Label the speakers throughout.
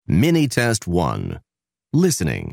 Speaker 1: Mini Test 1. Listening.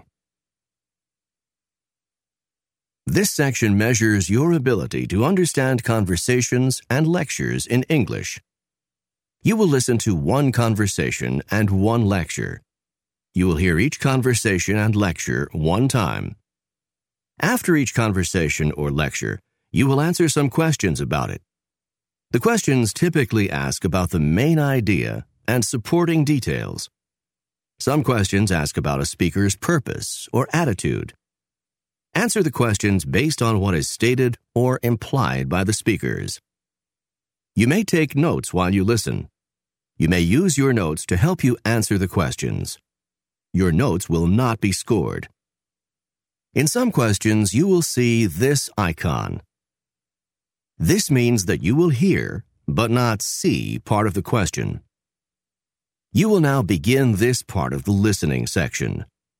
Speaker 1: This section measures your ability to understand conversations and lectures in English. You will listen to one conversation and one lecture. You will hear each conversation and lecture one time. After each conversation or lecture, you will answer some questions about it. The questions typically ask about the main idea and supporting details. Some questions ask about a speaker's purpose or attitude. Answer the questions based on what is stated or implied by the speakers. You may take notes while you listen. You may use your notes to help you answer the questions. Your notes will not be scored. In some questions, you will see this icon. This means that you will hear, but not see, part of the question. You will now begin this part of the listening section.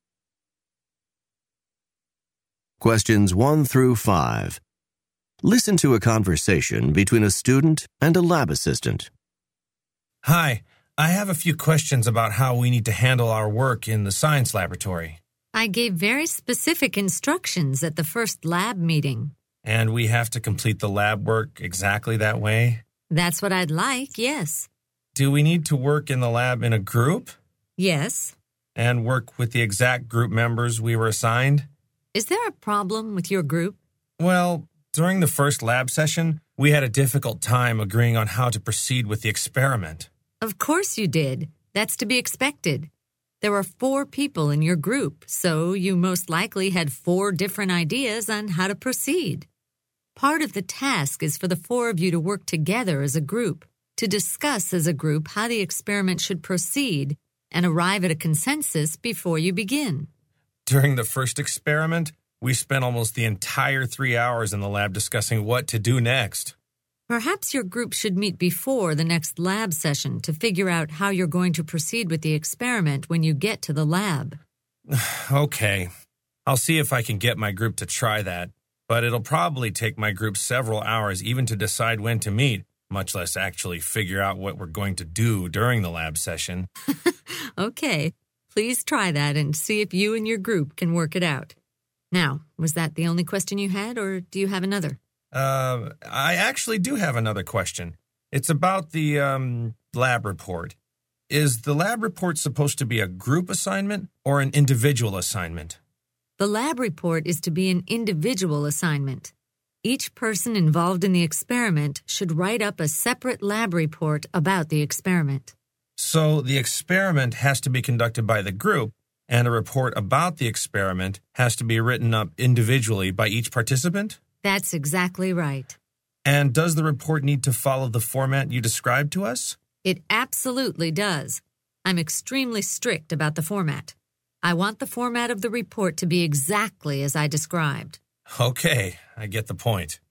Speaker 1: Questions 1 through 5. Listen to a conversation between a student and a lab assistant.
Speaker 2: Hi, I have a few questions about how we need to handle our work in the science laboratory.
Speaker 3: I gave very specific instructions at the first lab meeting.
Speaker 2: And we have to complete the lab work exactly that way?
Speaker 3: That's what I'd like, yes.
Speaker 2: Do we need to work in the lab in a group?
Speaker 3: Yes.
Speaker 2: And work with the exact group members we were assigned?
Speaker 3: Is there a problem with your group?
Speaker 2: Well, during the first lab session, we had a difficult time agreeing on how to proceed with the experiment.
Speaker 3: Of course you did. That's to be expected. There were 4 people in your group, so you most likely had 4 different ideas on how to proceed. Part of the task is for the 4 of you to work together as a group, to discuss as a group how the experiment should proceed and arrive at a consensus before you begin.
Speaker 2: During the first experiment, we spent almost the entire 3 hours in the lab discussing what to do next.
Speaker 3: Perhaps your group should meet before the next lab session to figure out how you're going to proceed with the experiment when you get to the lab.
Speaker 2: Okay. I'll see if I can get my group to try that, but it'll probably take my group several hours even to decide when to meet, much less actually figure out what we're going to do during the lab session.
Speaker 3: Okay. Please try that and see if you and your group can work it out. Now, was that the only question you had, or do you have another?
Speaker 2: I actually do have another question. It's about the, lab report. Is the lab report supposed to be a group assignment or an individual assignment?
Speaker 3: The lab report is to be an individual assignment. Each person involved in the experiment should write up a separate lab report about the experiment.
Speaker 2: So the experiment has to be conducted by the group, and a report about the experiment has to be written up individually by each participant?
Speaker 3: That's exactly right.
Speaker 2: And does the report need to follow the format you described to us?
Speaker 3: It absolutely does. I'm extremely strict about the format. I want the format of the report to be exactly as I described.
Speaker 2: Okay, I get the point.